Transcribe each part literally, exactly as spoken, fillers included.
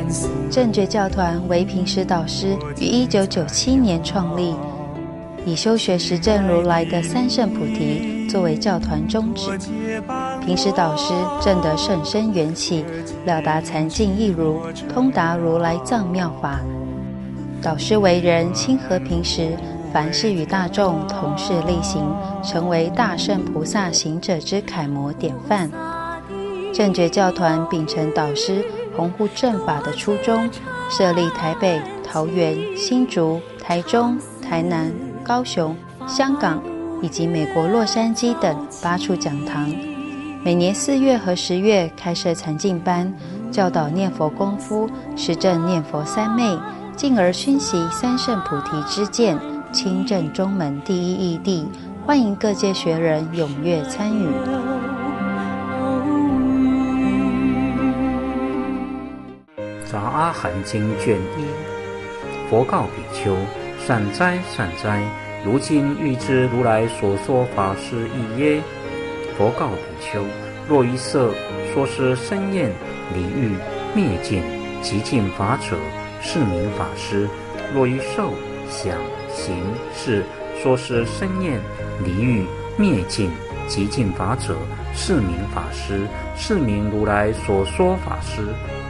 正觉教团为平时导师于一九九七年创立，以修学实证如来的三圣菩提作为教团宗旨。平时导师证得甚深缘起，了达禅境义如，通达如来藏妙法。导师为人亲和平时，凡事与大众同事力行，成为大圣菩萨行者之楷模典范。正觉教团秉承导师弘护正法的初衷，设立台北、桃园、新竹、台中、台南、高雄、香港以及美国洛杉矶等八处讲堂，每年四月和十月开设禅境班，教导念佛功夫，实证念佛三昧，进而熏习三圣菩提之见，亲证中门第一义谛，欢迎各界学人踊跃参与。 杂阿含经卷一，佛告比丘：善哉善哉，如今欲知如来所说法是义耶？佛告比丘：若于色说是生厌离欲灭尽极尽法者，是名法师；若于受想行识说是生厌离欲灭尽极尽法者，是名法师，是名如来所说法师。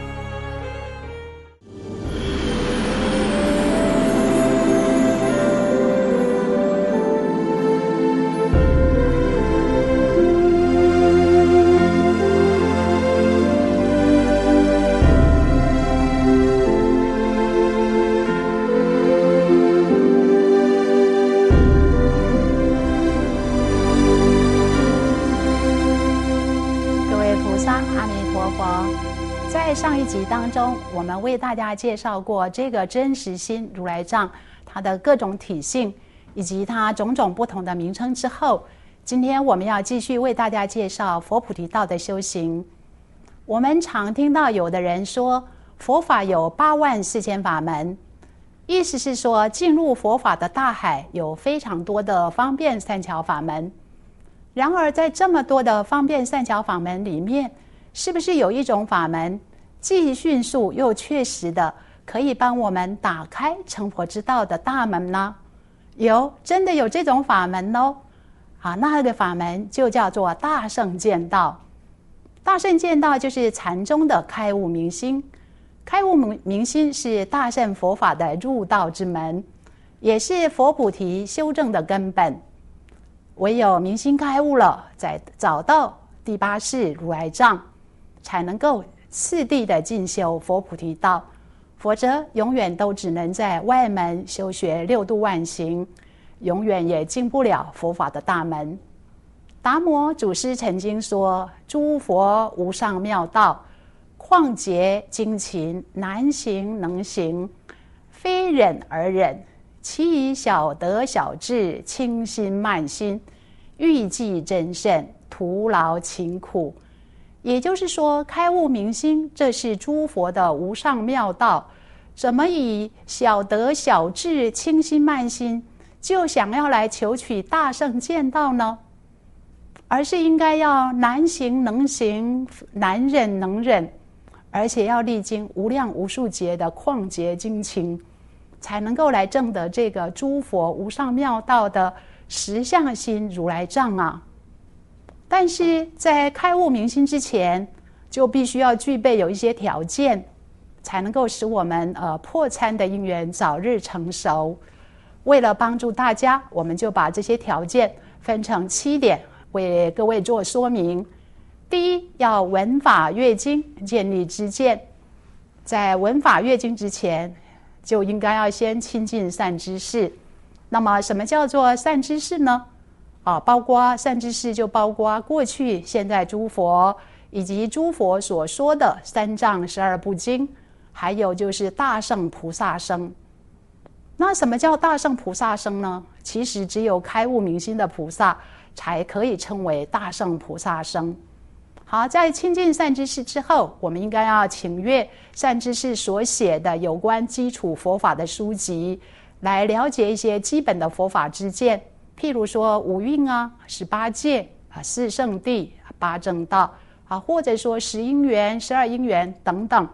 在上一集当中，我们为大家介绍过这个真实心如来藏，它的各种体性以及它种种不同的名称之后，今天我们要继续为大家介绍佛菩提道的修行。我们常听到有的人说佛法有八万四千法门，意思是说进入佛法的大海有非常多的方便善巧法门。然而在这么多的方便善巧法门里面，是不是有一种法门既迅速又确实的可以帮我们打开成佛之道的大门呢？有，真的有这种法门哦。啊，那个法门就叫做大圣见道。大圣见道就是禅宗的开悟明心。开悟明心是大乘佛法的入道之门，也是佛菩提修正的根本。唯有明心开悟了，再找到第八世如来藏，才能够次第的进修佛菩提道，否则永远都只能在外门修学六度万行，永远也进不了佛法的大门。达摩祖师曾经说：诸佛无上妙道，旷劫精勤，难行能行，非忍而忍，其以小德小智，轻心慢心，欲济真圣，徒劳勤苦。也就是说，开悟明心，这是诸佛的无上妙道。怎么以小德小智、轻心慢心，就想要来求取大圣见道呢？而是应该要难行能行，难忍能忍，而且要历经无量无数劫的旷劫精勤，才能够来证得这个诸佛无上妙道的实相心如来藏啊。但是在开悟明心之前，就必须要具备有一些条件，才能够使我们呃破参的因缘早日成熟。为了帮助大家，我们就把这些条件分成七点，为各位做说明。第一，要闻法阅经，建立知见。在闻法阅经之前，就应该要先亲近善知识。那么什么叫做善知识呢？啊，包括善知识就包括过去现在诸佛，以及诸佛所说的三藏十二部经，还有就是大圣菩萨声。那什么叫大圣菩萨声呢？其实只有开悟明心的菩萨才可以称为大圣菩萨声。好，在亲近善知识之后，我们应该要请阅善知识所写的有关基础佛法的书籍，来了解一些基本的佛法知见。譬如说五蕴啊、十八界啊、四圣谛、八正道啊，或者说十因缘、十二因缘等等，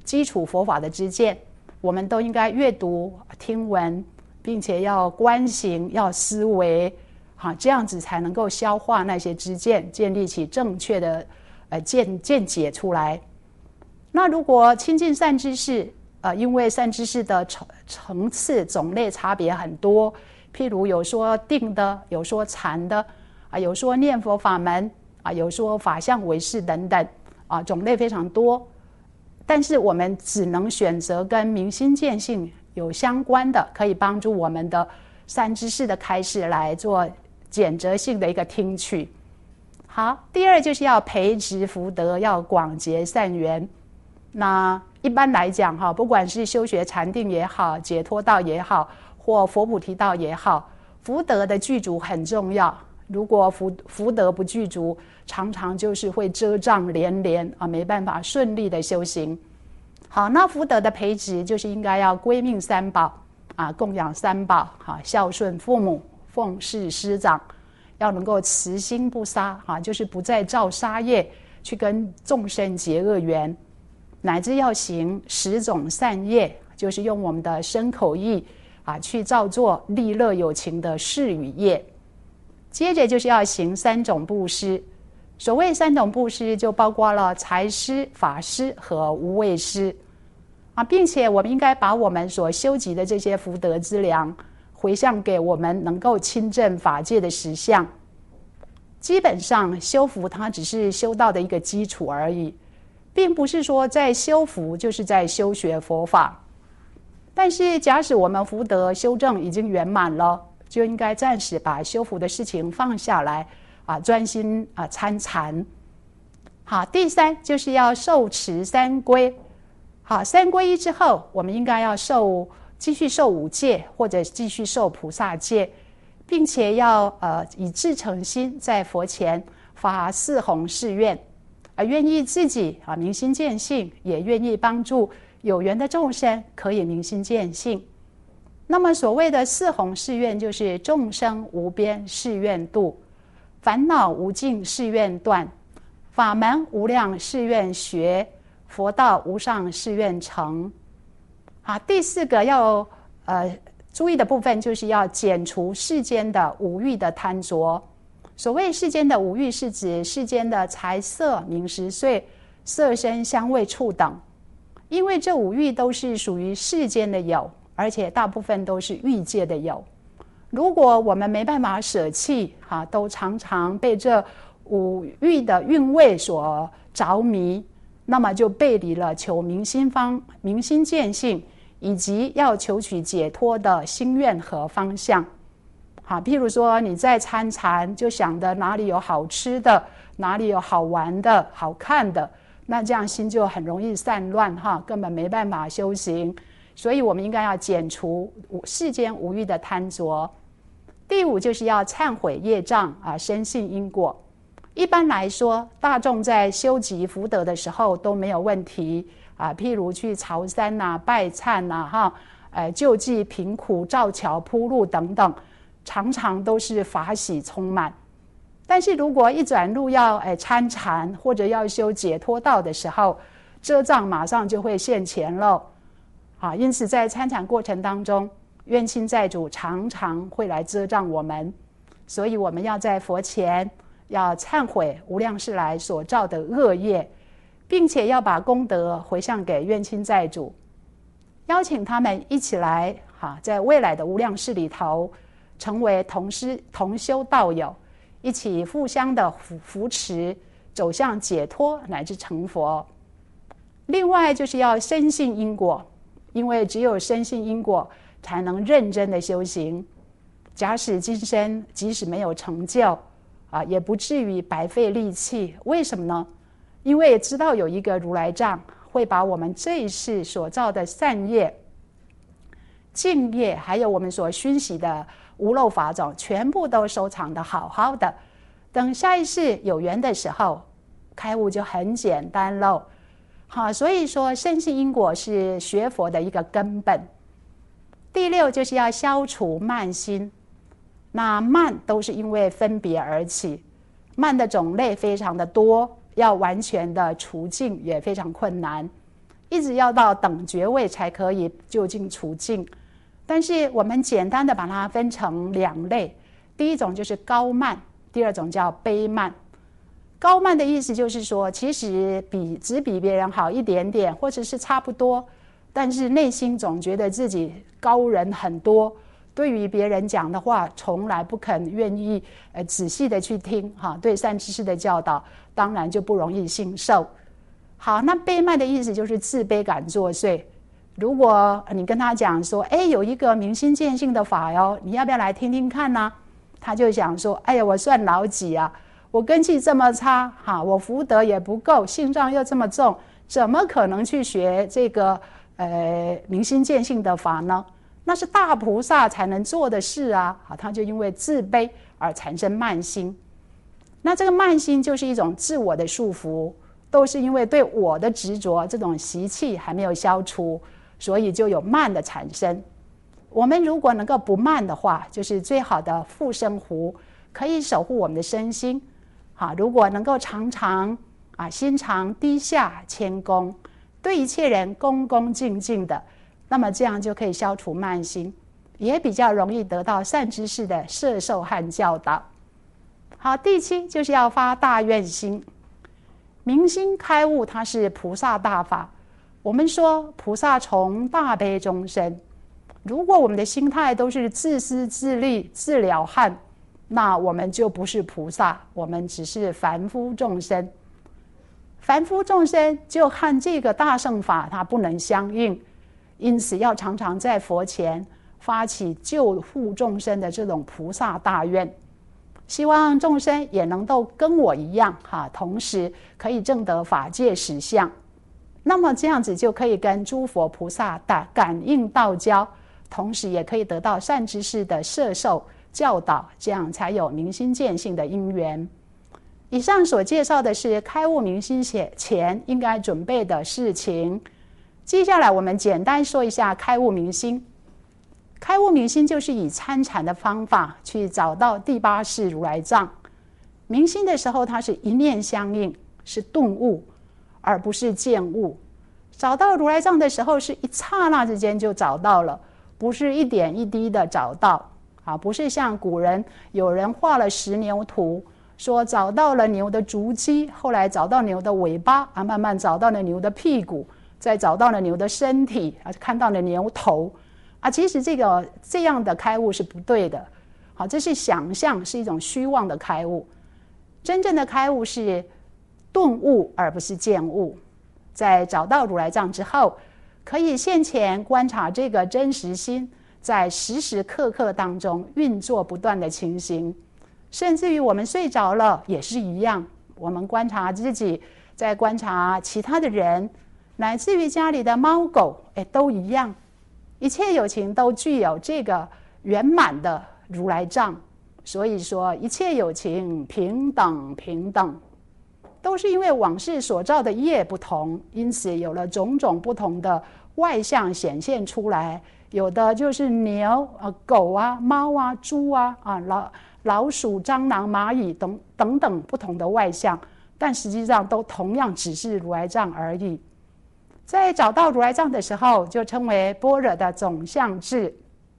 基础佛法的知见，我们都应该阅读听闻，并且要观行，要思维，啊，这样子才能够消化那些知见，建立起正确的呃见见解出来。那如果亲近善知识，呃，因为善知识的层层次种类差别很多，譬如有说定的，有说禅的，啊，有说念佛法门，啊，有说法相唯识等等，啊，种类非常多。但是我们只能选择跟明心见性有相关的，可以帮助我们的善知识的开示来做简择性的一个听取。好，第二就是要培植福德，要广结善缘。那一般来讲哈，不管是修学禅定也好，解脱道也好，或佛菩提道也好，福德的具足很重要。如果福福德不具足，常常就是会遮障连连啊，没办法顺利的修行。好，那福德的培植就是应该要归命三宝啊，供养三宝，啊，孝顺父母，奉事师长，要能够慈心不杀啊，就是不再造杀业，去跟众生结恶缘。乃至要行十种善业，就是用我们的身口意啊去造作利乐有情的事与业。接着就是要行三种布施，所谓三种布施就包括了财施、法施和无畏施啊，并且我们应该把我们所修集的这些福德资粮回向给我们能够亲证法界的实相。基本上修福它只是修道的一个基础而已，并不是说在修福就是在修学佛法。但是假使我们福德修正已经圆满了，就应该暂时把修福的事情放下来啊，专心啊参禅。好，第三就是要受持三皈。好，三皈依之后，我们应该要受继续受五戒，或者继续受菩萨戒，并且要呃以至诚心在佛前发四弘誓愿。啊，愿意自己啊明心见性，也愿意帮助有缘的众生可以明心见性。那么所谓的四弘誓愿，就是众生无边誓愿度，烦恼无尽誓愿断，法门无量誓愿学，佛道无上誓愿成。啊，第四个要呃注意的部分，就是要减除世间的五欲的贪着。所谓世间的五欲，是指世间的财色名食睡、色声香味触等，因为这五欲都是属于世间的有，而且大部分都是欲界的有。如果我们没办法舍弃，啊，都常常被这五欲的韵味所着迷，那么就背离了求明心方、明心见性，以及要求取解脱的心愿和方向。好，譬如说你在参禅，就想着哪里有好吃的，哪里有好玩的、好看的，那这样心就很容易散乱哈，根本没办法修行。所以我们应该要减除世间无欲的贪着。第五就是要忏悔业障啊，深信因果。一般来说，大众在修集福德的时候都没有问题啊，譬如去朝山呐、啊、拜忏呐、啊、哈，呃，救济贫苦、造桥铺路等等。常常都是法喜充满。但是如果一转入要哎参禅或者要修解脱道的时候，遮障马上就会现前了啊！因此在参禅过程当中，冤亲债主常常会来遮障我们，所以我们要在佛前要忏悔无量世来所造的恶业，并且要把功德回向给冤亲债主，邀请他们一起来哈，在未来的无量世里头成为同师同修道友，一起互相的扶持，走向解脱乃至成佛。另外就是要深信因果，因为只有深信因果，才能认真的修行。假使今生即使没有成就啊，也不至于白费力气。为什么呢？因为知道有一个如来藏会把我们这一世所造的善业、净业，还有我们所熏习的无漏法种，全部都收藏的好好的，等下一世有缘的时候，开悟就很简单喽。好，所以说深信因果是学佛的一个根本。第六就是要消除慢心。那慢都是因为分别而起，慢的种类非常的多，要完全的除尽也非常困难。 一直要到等觉位才可以究竟除尽。但是我们简单的把它分成两类，第一种就是高慢，第二种叫卑慢。高慢的意思就是说，其实比只比别人好一点点，或者是差不多，但是内心总觉得自己高人很多，对于别人讲的话从来不肯愿意呃仔细的去听哈，对善知识的教导当然就不容易信受。好，那卑慢的意思就是自卑感作祟。如果你跟他讲说，哎，有一个明心见性的法哟，你要不要来听听看呢？他就想说，哎呀，我算老几啊？我根气这么差哈，我福德也不够，性障又这么重，怎么可能去学这个呃明心见性的法呢？那是大菩萨才能做的事啊！好，他就因为自卑而产生慢心。那这个慢心就是一种自我的束缚，都是因为对我的执着，这种习气还没有消除，所以就有慢的产生。我们如果能够不慢的话，就是最好的护身符，可以守护我们的身心。好，如果能够常常啊心常低下谦恭，对一切人恭恭敬敬的，那么这样就可以消除慢心，也比较容易得到善知识的摄受和教导。好，第七就是要发大愿心。明心开悟，它是菩萨大法。我们说菩萨从大悲中生，如果我们的心态都是自私自利自了汉，那我们就不是菩萨，我们只是凡夫众生。凡夫众生就和这个大乘法它不能相应，因此要常常在佛前发起救护众生的这种菩萨大愿，希望众生也能够跟我一样哈，同时可以证得法界实相。那么这样子就可以跟诸佛菩萨的感应道交，同时也可以得到善知识的摄受教导，这样才有明心见性的因缘。以上所介绍的是开悟明心前应该准备的事情。接下来我们简单说一下开悟明心。开悟明心就是以参禅的方法去找到第八识如来藏。明心的时候，它是一念相应，是顿悟，而不是见悟。找到如来藏的时候，是一刹那之间就找到了，不是一点一滴的找到。啊，不是像古人有人画了十牛图，说找到了牛的足迹，后来找到牛的尾巴啊，慢慢找到了牛的屁股，再找到了牛的身体啊，看到了牛头啊。其实这个这样的开悟是不对的。好，这是想象，是一种虚妄的开悟。真正的开悟是顿悟，而不是见悟。在找到如来藏之后，可以现前观察这个真实心在时时刻刻当中运作不断的情形，甚至于我们睡着了也是一样。我们观察自己，在观察其他的人，乃至于家里的猫狗，哎，都一样。一切有情都具有这个圆满的如来藏。所以说，一切有情平等平等，都是因为往事所造的业不同，因此有了种种不同的外相显现出来。有的就是牛、呃、狗啊、猫啊、猪啊、啊老老鼠、蟑螂、蚂蚁等等等不同的外相，但实际上都同样只是如来藏而已。在找到如来藏的时候，就称为般若的总相智，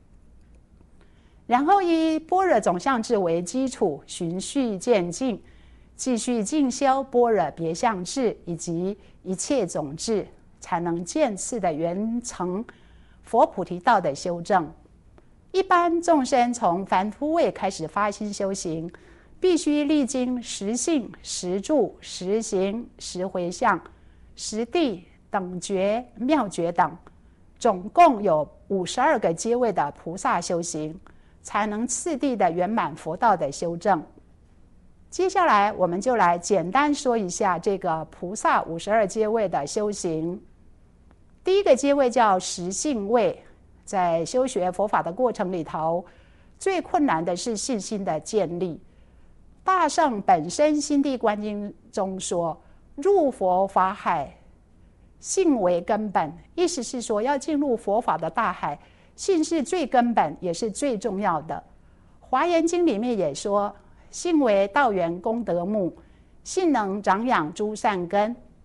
然后以般若总相智为基础，循序渐进，继续进修般若别相智以及一切总智，才能渐次的圆成佛菩提道的修正。一般众生从凡夫位开始发心修行，必须历经十信、十住、十行、十回向、十地、等觉、妙觉等，总共有五十二个阶位的菩萨修行，才能次第的圆满佛道的修正。接下来我们就来简单说一下这个菩萨五十二阶位的修行。第一个阶位叫实性位，在修学佛法的过程里头，最困难的是信心的建立。大圣本身心地观经中说，入佛法海，信为根本，意思是说要进入佛法的大海，信是最根本也是最重要的。华严经里面也说，信为道源功德木，信能长养诸善根。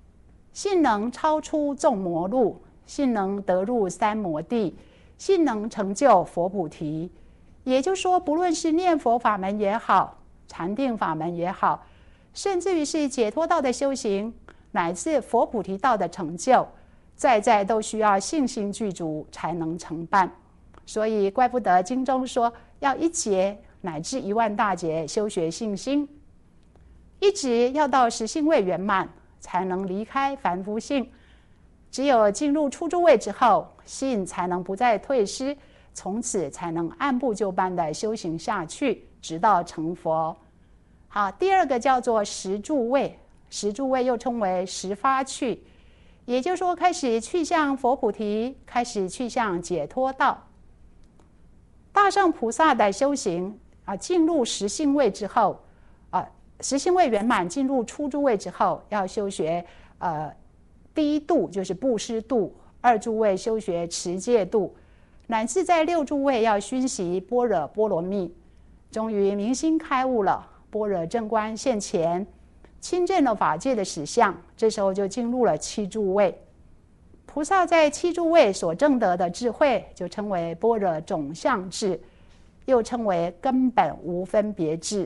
信能超出众魔路，信能得入三摩地，信能成就佛菩提。也就是说，不论是念佛法门也好，禅定法门也好，甚至于是解脱道的修行，乃至佛菩提道的成就，在在都需要信心具足才能成办。所以怪不得经中说，要一劫乃至一万大劫修学信心，一直要到实性位圆满，才能离开凡夫性。只有进入初住位之后，信才能不再退失，从此才能按部就班的修行下去，直到成佛。好，第二个叫做实住位，实住位又称为实发去，也就是说开始去向佛菩提，开始去向解脱道。大乘菩萨的修行啊，进入实性位之后啊，实性位圆满，进入初住位之后，要修学呃第一度就是布施度，二住位修学持戒度，乃至在六住位要熏习般若波罗蜜，终于明心开悟了，般若正观现前，亲证了法界的实相，这时候就进入了七住位。菩萨在七住位所证得的智慧，就称为般若总相智，又称为根本无分别智。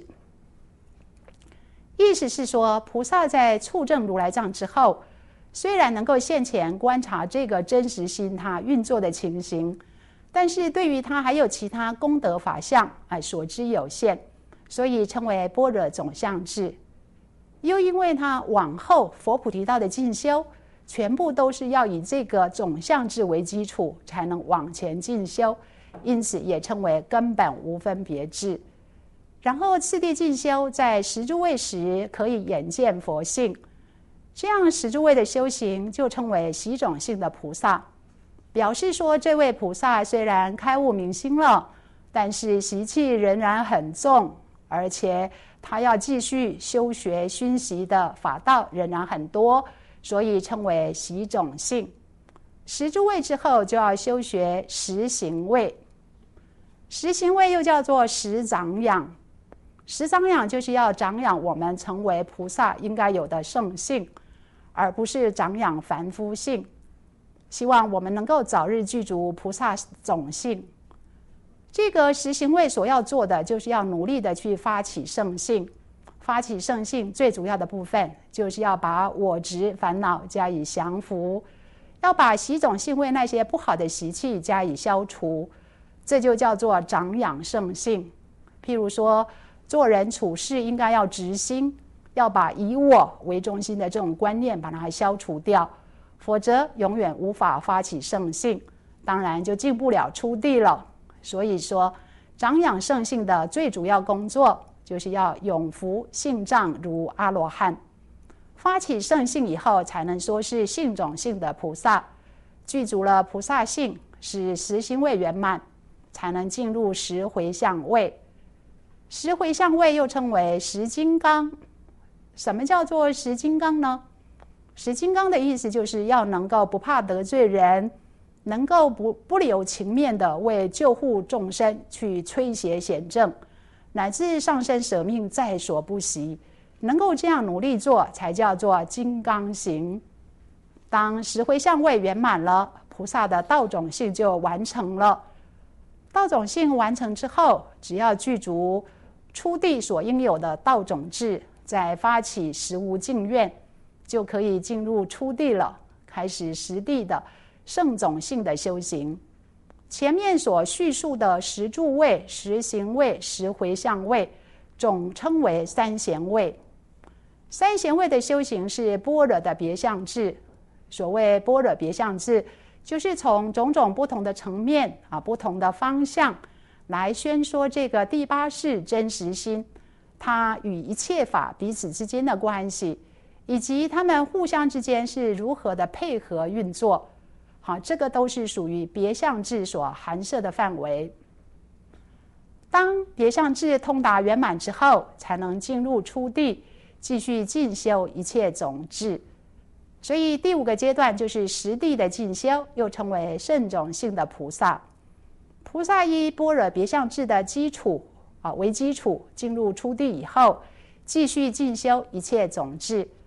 意思是说，菩萨在触证如来藏之后，虽然能够现前观察这个真实心它运作的情形，但是对于它还有其他功德法相啊所知有限，所以称为般若总相智。又因为它往后佛菩提道的进修，全部都是要以这个总相智为基础，才能往前进修，因此也称为根本无分别智。然后次第进修，在十住位时可以眼见佛性，这样十住位的修行就称为习种性的菩萨，表示说这位菩萨虽然开悟明心了，但是习气仍然很重，而且他要继续修学熏习的法道仍然很多，所以称为习种性。十住位之后就要修学十行位，十行位又叫做十长养。十长养就是要长养我们成为菩萨应该有的圣性，而不是长养凡夫性。希望我们能够早日具足菩萨种性。这个十行位所要做的，就是要努力的去发起圣性。发起圣性最主要的部分，就是要把我执烦恼加以降服，要把习种性位那些不好的习气加以消除，这就叫做长养圣性。譬如说，做人处事应该要直心，要把以我为中心的这种观念把它消除掉，否则永远无法发起圣性，当然就进不了初地了。所以说，长养圣性的最主要工作，就是要永伏性障如阿罗汉。发起圣性以后，才能说是性种性的菩萨，具足了菩萨性，使十行位圆满，才能进入十回向位。十回向位又称为十金刚。什么叫做十金刚呢？十金刚的意思就是要能够不怕得罪人，能够不不留情面的为救护众生去摧邪显正，乃至上身舍命在所不惜，能够这样努力做，才叫做金刚行。当十回向位圆满了，菩萨的道种性就完成了。道种性完成之后，只要具足初地所应有的道种智，再发起十无尽愿，就可以进入初地了，开始实地的圣种性的修行。前面所叙述的十住位、十行位、十回向位，总称为三贤位。三贤位的修行是般若的别相智。所谓般若别相智，就是从种种不同的层面啊、不同的方向来宣说这个第八世真实心，它与一切法彼此之间的关系，以及他们互相之间是如何的配合运作。好，这个都是属于别相智所含摄的范围。当别相智通达圆满之后，才能进入初地，继续进修一切种智。所以第五个阶段就是实地的进修，又称为圣种性的菩萨。菩萨依般若别相智的基础啊为基础，进入初地以后，继续进修一切种智。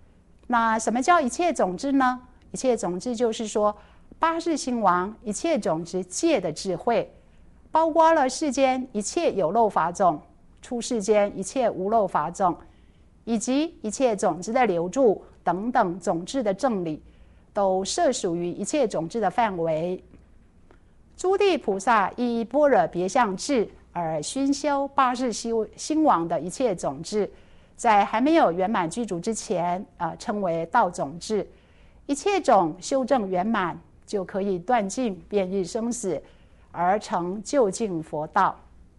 那什么叫一切种智呢？一切种智就是说，八世兴王一切种智界的智慧，包括了世间一切有漏法种，出世间一切无漏法种，以及一切种子的流注等等种智的正理，都涉属于一切种智的范围。诸地菩萨依般若别相智而熏修八世兴王的一切种智，在还没有圆满具足之前，呃，称为道种智。一切种修正圆满，就可以断尽变异生死，而成究竟佛道。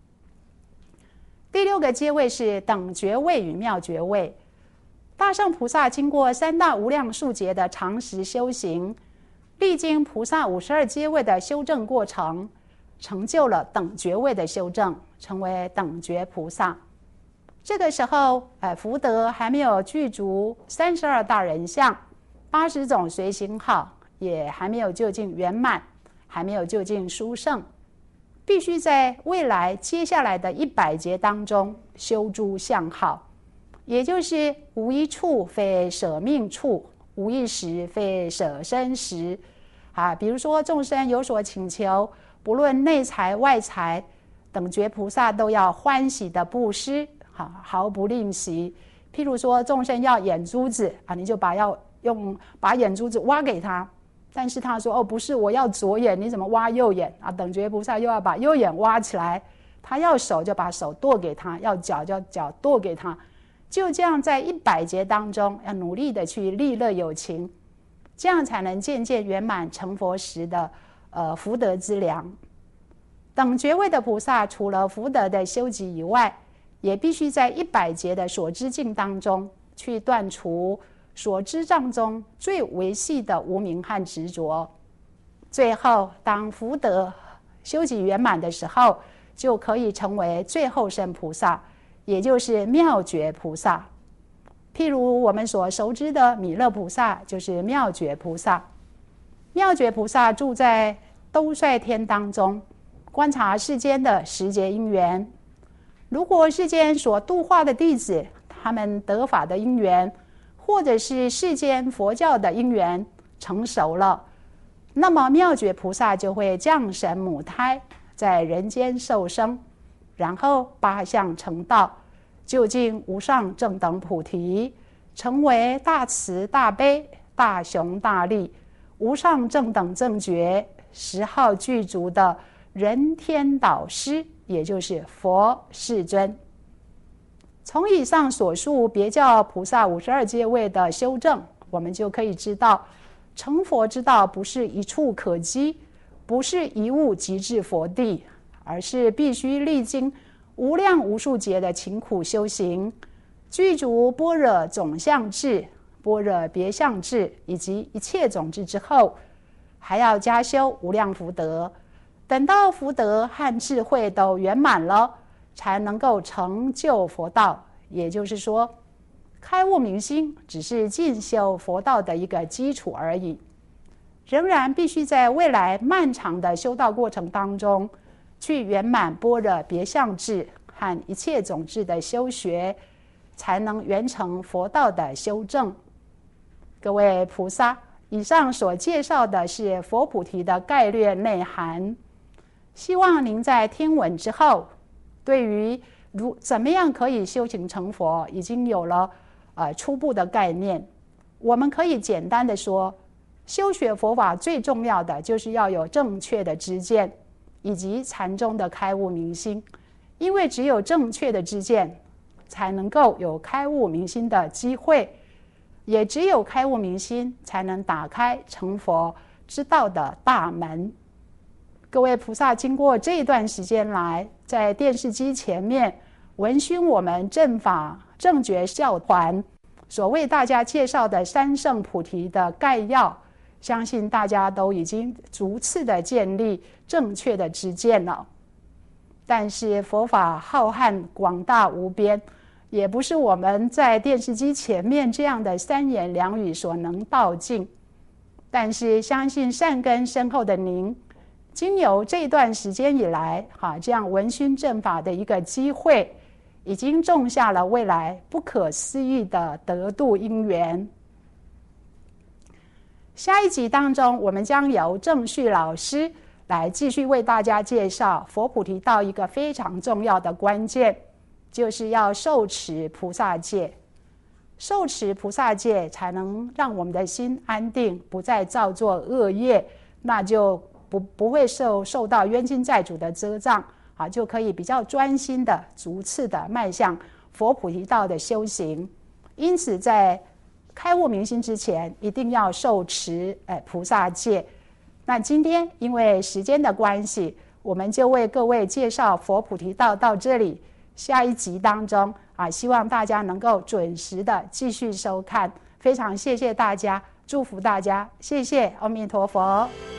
第六个阶位是等觉位与妙觉位。大乘菩萨经过三大无量数劫的长时修行，历经菩萨五十二阶位的修正过程，成就了等觉位的修正，成为等觉菩萨。这个时候，呃，福德还没有具足三十二大人相，八十种随行好，也还没有究竟圆满，还没有究竟殊胜，必须在未来接下来的一百劫当中修诸相好，也就是无一处非舍命处，无一时非舍身时。啊，比如说众生有所请求，不论内财外财，等觉菩萨都要欢喜的布施，好，毫不吝惜。譬如说众生要眼珠子啊，你就把要用把眼珠子挖给他，但是他说哦不是，我要左眼，你怎么挖右眼啊？等觉菩萨又要把右眼挖起来，他要手就把手剁给他，要脚就脚剁给他，就这样在一百劫当中要努力的去利乐有情，这样才能渐渐圆满成佛时的呃福德之粮。等觉位的菩萨除了福德的修集以外，也必须在一百劫的所知境当中去断除所知障中最微细的无明和执着。最后当福德修集圆满的时候，就可以成为最后身菩萨，也就是妙觉菩萨。譬如我们所熟知的弥勒菩萨就是妙觉菩萨。妙觉菩萨住在兜率天当中，观察世间的十劫因缘。如果世间所度化的弟子，他们得法的因缘，或者是世间佛教的因缘成熟了，那么妙觉菩萨就会降神母胎，在人间受生，然后八相成道，究竟无上正等菩提，成为大慈大悲大雄大力无上正等正觉十号具足的人天导师，也就是佛世尊。从以上所述别教菩萨五十二阶位的修正，我们就可以知道，成佛之道不是一触可及，不是一物即至佛地，而是必须历经无量无数劫的勤苦修行，具足般若总相智、般若别相智以及一切种智之后，还要加修无量福德。等到福德和智慧都圆满了，才能够成就佛道。也就是说，开悟明心只是进修佛道的一个基础而已，仍然必须在未来漫长的修道过程当中，去圆满般若别相智和一切种智的修学，才能圆成佛道的修正。各位菩萨，以上所介绍的是佛菩提的概略内涵。希望您在听闻之后，对于如怎么样可以修行成佛，已经有了呃初步的概念。我们可以简单的说，修学佛法最重要的就是要有正确的知见，以及禅宗的开悟明心。因为只有正确的知见，才能够有开悟明心的机会，也只有开悟明心，才能打开成佛之道的大门。各位菩萨经过这一段时间来，在电视机前面闻熏我们正法正觉教团所为大家介绍的三圣菩提的概要，相信大家都已经逐次的建立正确的知见了。但是佛法浩瀚广大无边，也不是我们在电视机前面这样的三言两语所能道尽。但是相信善根深厚的您，经由这段时间以来，哈，这样闻熏正法的一个机会，已经种下了未来不可思议的得度因缘。 下一集当中，我们将由郑旭老师来继续为大家介绍佛菩提道一个非常重要的关键，就是要受持菩萨戒。受持菩萨戒才能让我们的心安定，不再造作恶业，那就不不会受受到冤亲债主的遮障啊，就可以比较专心的逐次的迈向佛菩提道的修行。因此在开悟明心之前，一定要受持哎菩萨戒。那今天因为时间的关系，我们就为各位介绍佛菩提道到这里。下一集当中啊，希望大家能够准时的继续收看。非常谢谢大家，祝福大家，谢谢阿弥陀佛。